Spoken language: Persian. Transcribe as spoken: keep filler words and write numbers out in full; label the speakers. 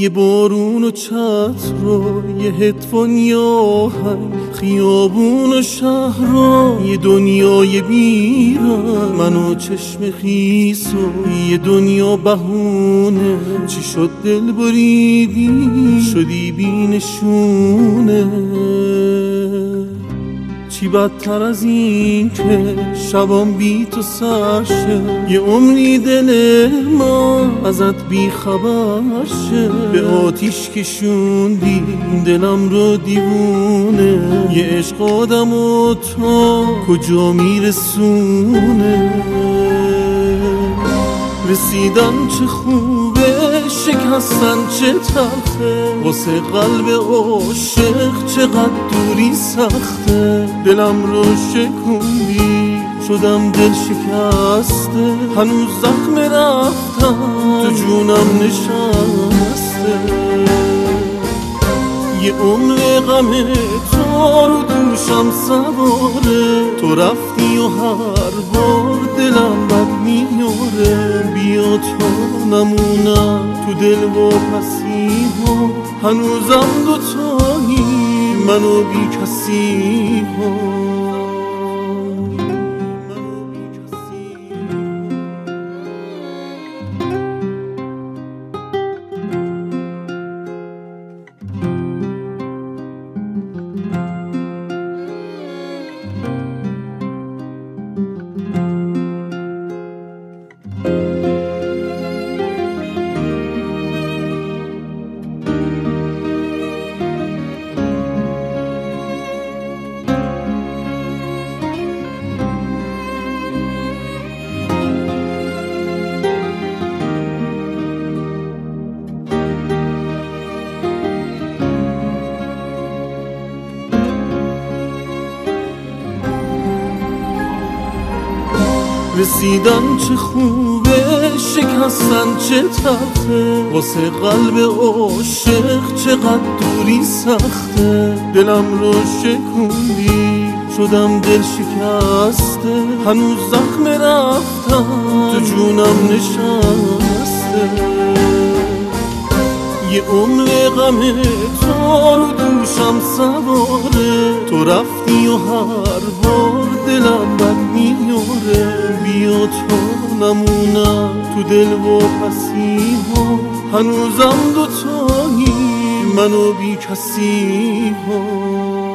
Speaker 1: یه بارون و چتر رو، یه هدفون یا آهنگ، خیابون و شهر رو، یه دنیای بیرم، من و چشم خیس و یه دنیا بهونه. چی شد دل بریدی شدی بی نشونه؟ چی بدتر از این که شبام بی تو سر شه، یه عمری دل ما ازت بی خبر شه. به آتیش کشوندی دلم رو دیوونه، یه عشق آدم و تا کجا میرسونه؟ رسیدن چه خوبه، شکستن چه تلخه، واسه قلب عاشق چقدر دوری سخته. دلم رو شکوندی شدم دل شکسته، هنوز زخم رفتم تو جونم نشسته. یه عمر غم تو رو دوشم سواره، تو رفتی و هر بار دلم بد میاره. بیا تا نمونم تو دل و پسی ها، هنوزم دوتایی من و بی کسی ها. رسیدن چه خوبه، شکستن چه تلخه، واسه قلب عاشق چقدر دوری سخته. دلم رو شکوندی شدم دل شکسته، هنوز زخم رفتم تو جونم نشسته. یه عمر غم تو رو دوشم سواره، تو رفتی و هر بار دلم بد میاره. بیا تا نمونم تو دل و پسی ها، هنوزم دوتایی من و بی کسی ها.